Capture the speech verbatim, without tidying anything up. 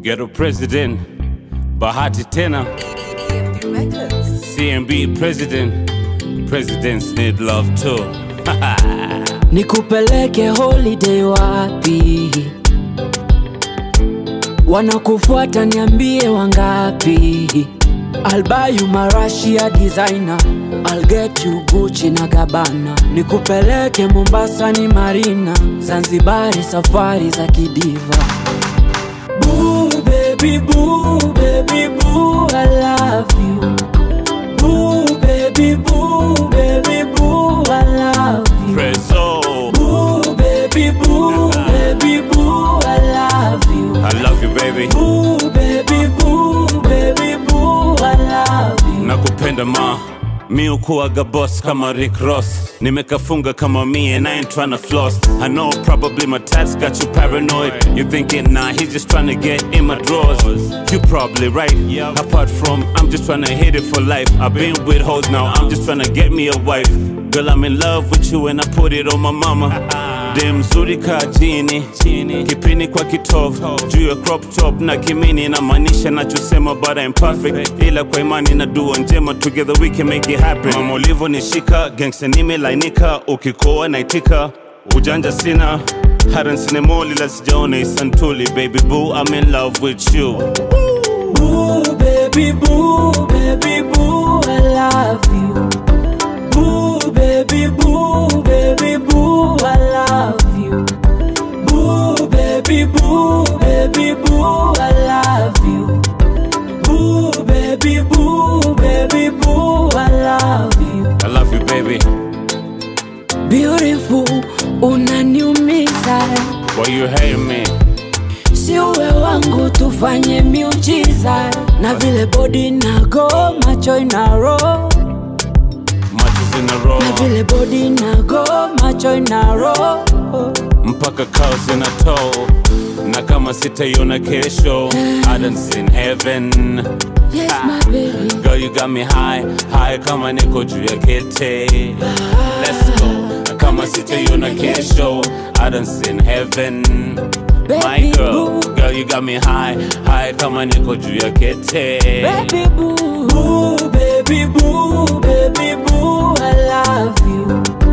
Ghetto President Bahati tena C M B President. Presidents need love too. Nikupeleke holiday wapi? Wanakufuata niambie wangapi? I'll buy you Marashia designer, I'll get you Gucci na Gabbana. Nikupeleke Mombasa ni Marina, Zanzibari safari za kidiva. Boo baby boo, baby boo, I love you. Boo baby boo, baby boo, I love you. Prezzo. Boo baby boo, baby boo, I love you. I love you baby. Boo baby boo, baby boo, I love you. Nakupenda ma, mi ukuaga boss kama Rick Ross. Nimekafunga kama me and I ain't tryna floss. I know probably my tats got you paranoid. You thinking nah, he's just tryna get in my drawers. You probably right. Apart from I'm just tryna hit it for life. I've been with hoes now, I'm just tryna get me a wife. Girl, I'm in love with you and I put it on my mama. Dem zuri ka jini, kipini kwa kitovu, juu ya crop top na kimini na manisha nachosema but I'm perfect. Ila kwa imani na dua njema, together we can make it happen. Mama ulivo nishika, gangsta nimelainika, ukikoa naitika, ujanja sina. Haran sinemoli la sijaona isantuli, baby boo I'm in love with you. Boo baby boo, baby boo, I love you. Boo baby boo, baby boo, I love you. Boo baby boo, baby boo, I love you. Boo baby boo, baby boo, I love you. I love you baby. Beautiful, unaniumiza. Why you hate me? Si uwe wangu tufanye miujiza. Na vile body na go, macho ina roll. In a row. Na vile body na go, macho ina roll. Mpaka cows in a toe. Na kama sitaiona kesho, I done seen heaven. Yes my baby. Girl you got me high, high kama niko juu ya kete. Let's go. Na kama sitaiona kesho, I done seen heaven. My girl, girl you got me high, high kama niko juu ya kete. Baby boo, boo, baby boo, baby boo, I love you.